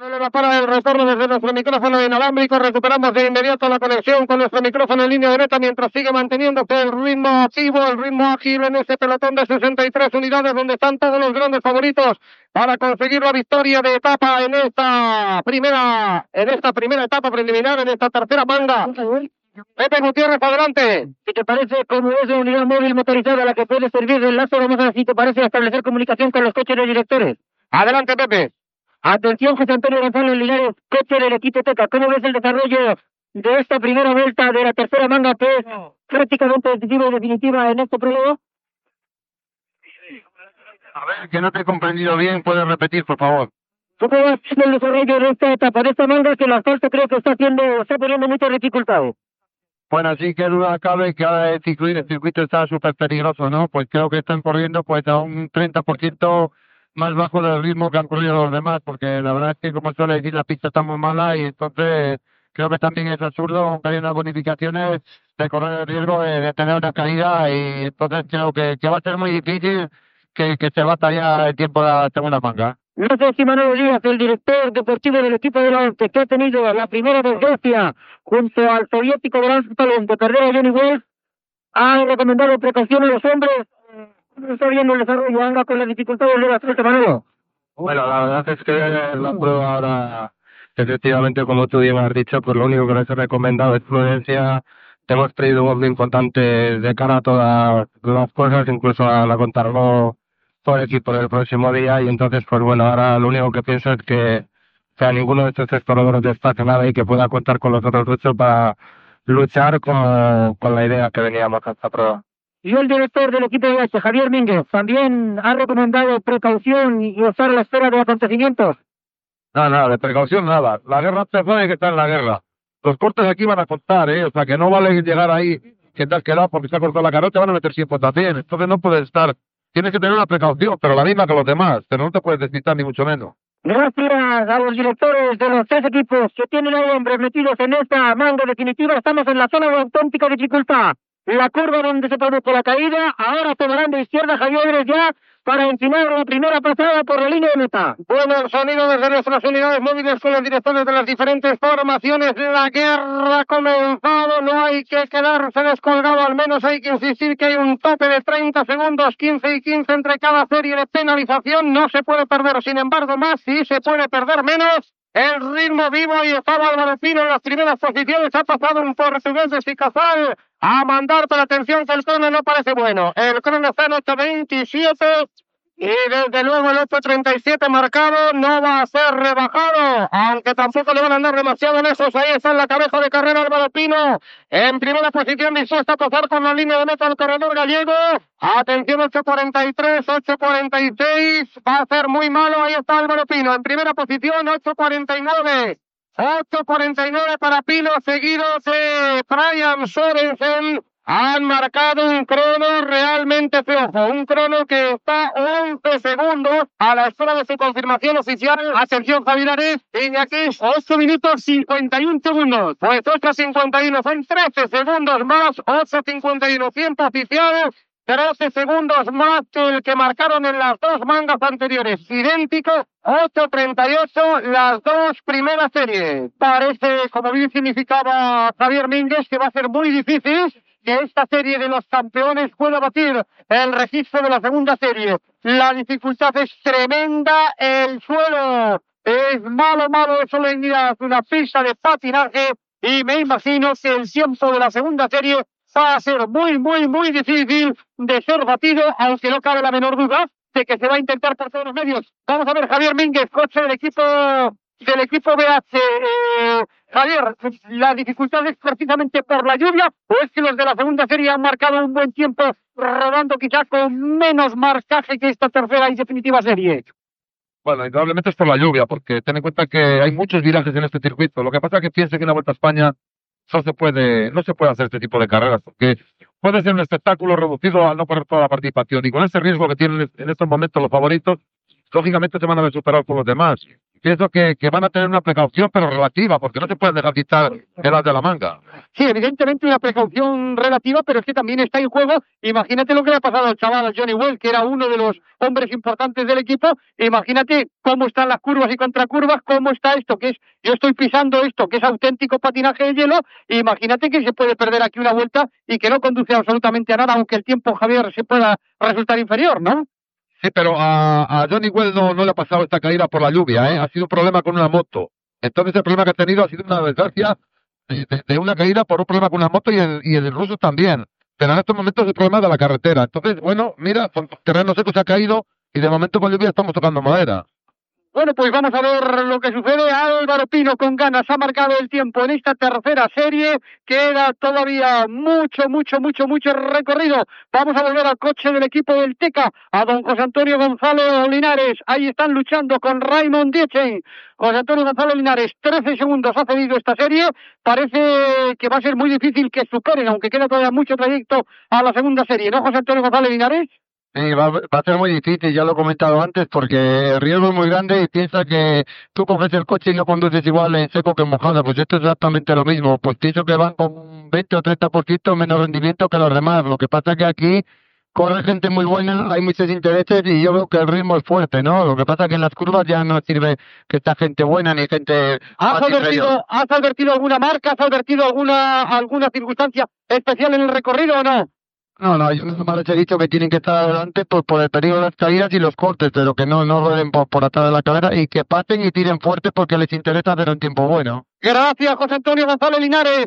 Problema para el retorno desde nuestro micrófono inalámbrico. Recuperamos de inmediato la conexión con nuestro micrófono en línea de meta mientras sigue manteniéndose el ritmo activo, el ritmo ágil en este pelotón de 63 unidades donde están todos los grandes favoritos para conseguir la victoria de etapa en esta primera etapa preliminar, en esta tercera manga. Pepe Gutiérrez, adelante. Si te parece, como es una unidad móvil motorizada la que puede servir de enlace, vamos a ver si te parece establecer comunicación con los coches de directores. Adelante, Pepe. Atención, José Antonio González Linares, coche del equipo Teca. ¿Cómo ves el desarrollo de esta primera vuelta de la tercera manga, que es prácticamente decisiva y definitiva en este prólogo? A ver, que no te he comprendido bien, ¿puedes repetir, por favor? ¿Cómo vas viendo el desarrollo de esta etapa, de esta manga, que el asfalto creo que está poniendo muchas dificultades? Bueno, sí, que duda cabe que ahora el circuito está súper peligroso, ¿no? Pues creo que están corriendo pues a un 30% más bajo del ritmo que han corrido los demás, porque la verdad es que, como suele decir, la pista está muy mala y entonces creo que también es absurdo, aunque hay unas bonificaciones, de correr el riesgo de tener una caída, y entonces creo que va a ser muy difícil que se batalla el tiempo de la segunda manga. No sé si Manuel Díaz, el director deportivo del equipo de la Orte, que ha tenido la primera desgracia junto al soviético gran talento, perder a Johnny Wells, ha recomendado precaución a los hombres. ¿Cómo está viendo el desarrollo anga con las dificultades de la suerte, Manuel? Bueno, la verdad es que la prueba ahora, efectivamente, como tú bien has dicho, pues lo único que les he recomendado es prudencia. Hemos traído un muy importante de cara a todas las cosas, incluso a la contrarreloj por el equipo del próximo día, y entonces, pues bueno, ahora lo único que pienso es que sea ninguno de estos tres corredores despace nada y que pueda contar con los otros 8 para luchar con la idea que veníamos a esta prueba. Y el director del equipo de H, Javier Mínguez, también ha recomendado precaución y estar a la espera de acontecimientos. Nada, de precaución nada. La guerra empezó y que está en la guerra. Los cortes aquí van a contar, o sea, que no vale llegar ahí, que te has quedado porque se ha cortado la carrera, te van a meter tiempo también. Entonces no puedes estar, tienes que tener una precaución, pero la misma que los demás, pero no te puedes despistar ni mucho menos. Gracias a los directores de los tres equipos que tienen a hombres metidos en esta manga definitiva. Estamos en la zona de auténtica dificultad. La curva donde se produjo la caída, ahora tomarán de izquierda Javier ya para encimar la primera pasada por la línea de meta. Bueno, el sonido desde nuestras unidades móviles con los directores de las diferentes formaciones. La guerra ha comenzado, no hay que quedarse descolgado, al menos hay que insistir que hay un tope de 30 segundos, 15 y 15 entre cada serie de penalización. No se puede perder, sin embargo, más, sí se puede perder menos. El ritmo vivo, y estaba Álvaro Pino en las primeras posiciones, ha pasado un portugués de Sicazal a mandar, pero atención que el crono no parece bueno. El crono está en 8.27 y desde luego el 8.37 marcado no va a ser rebajado, aunque tampoco le van a andar demasiado en esos. Ahí está en la cabeza de carrera Álvaro Pino, en primera posición, dispuesto a pasar con la línea de meta el corredor gallego. Atención, 8.43, 8.46, va a ser muy malo. Ahí está Álvaro Pino en primera posición, 8.49. 8.49 para Pino, seguido de Brian Sorensen. Han marcado un crono realmente flojo, un crono que está 11 segundos a la espera de su confirmación oficial. Atención, Javier Ares, Iñaki, 8 minutos 51 segundos. Pues 8.51, son 13 segundos más, 8.51, tiempo oficial. 13 segundos más que el que marcaron en las dos mangas anteriores. Idéntico, 8.38 las dos primeras series. Parece, como bien significaba Javier Mínguez, que va a ser muy difícil que esta serie de los campeones pueda batir el registro de la segunda serie. La dificultad es tremenda, el suelo es malo, es una pista de patinaje, y me imagino que el tiempo de la segunda serie va a ser muy difícil de ser batido, aunque no cabe la menor duda de que se va a intentar por todos los medios. Vamos a ver, Javier Mínguez, coche del equipo BH. Javier, ¿la dificultad es precisamente por la lluvia o es que los de la segunda serie han marcado un buen tiempo rodando quizás con menos marcaje que esta tercera y definitiva serie? Bueno, indudablemente es por la lluvia, porque ten en cuenta que hay muchos virajes en este circuito. Lo que pasa es que piense que en la Vuelta a España no se puede hacer este tipo de carreras, porque puede ser un espectáculo reducido al no poner toda la participación, y con ese riesgo que tienen en estos momentos los favoritos, lógicamente se van a ver superados por los demás. pienso que van a tener una precaución, pero relativa, porque no se pueden dejar quitar el as de la manga. Sí, evidentemente una precaución relativa, pero es que también está en juego. Imagínate lo que le ha pasado al chaval, a Johnny Well, que era uno de los hombres importantes del equipo. Imagínate cómo están las curvas y contracurvas, cómo está esto, que es, yo estoy pisando esto, que es auténtico patinaje de hielo. Imagínate que se puede perder aquí una vuelta y que no conduce absolutamente a nada, aunque el tiempo, Javier, se pueda resultar inferior, ¿no? Sí, pero a Johnny Well no le ha pasado esta caída por la lluvia, ¿eh? Ha sido un problema con una moto. Entonces el problema que ha tenido ha sido una desgracia de una caída por un problema con una moto y el ruso también. Pero en estos momentos el problema es de la carretera. Entonces, bueno, mira, con terreno seco se ha caído y de momento con lluvia estamos tocando madera. Bueno, pues vamos a ver lo que sucede. Álvaro Pino con ganas ha marcado el tiempo en esta tercera serie. Queda todavía mucho recorrido. Vamos a volver al coche del equipo del Teca, a don José Antonio Gonzalo Linares. Ahí están luchando con Raymond Dietzen. José Antonio Gonzalo Linares, 13 segundos ha cedido esta serie. Parece que va a ser muy difícil que superen, aunque queda todavía mucho trayecto a la segunda serie, ¿no, José Antonio Gonzalo Linares? Sí, va a ser muy difícil, ya lo he comentado antes, porque el riesgo es muy grande y piensa que tú coges el coche y lo conduces igual en seco que en mojado. Pues esto es exactamente lo mismo. Pues pienso que van con un 20 o 30% menos rendimiento que los demás. Lo que pasa es que aquí corre gente muy buena, hay muchos intereses y yo veo que el ritmo es fuerte, ¿no? Lo que pasa es que en las curvas ya no sirve que está gente buena ni gente... ¿Has advertido alguna marca? ¿Has advertido alguna circunstancia especial en el recorrido o no? No, yo nomás les he dicho que tienen que estar adelante pues, por el peligro de las caídas y los cortes, pero que no rueden por atrás de la carrera y que pasen y tiren fuerte porque les interesa hacer un tiempo bueno. Gracias, José Antonio González Linares.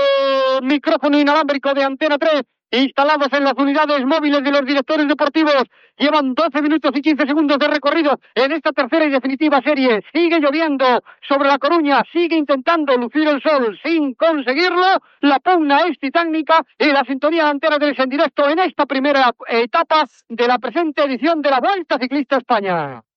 Micrófono inalámbrico de Antena 3, instalados en las unidades móviles de los directores deportivos. Llevan 12 minutos y 15 segundos de recorrido en esta tercera y definitiva serie. Sigue lloviendo sobre La Coruña, sigue intentando lucir el sol sin conseguirlo. La pugna es titánica y la sintonía de Antena 3 en directo en esta primera etapa de la presente edición de la Vuelta Ciclista España.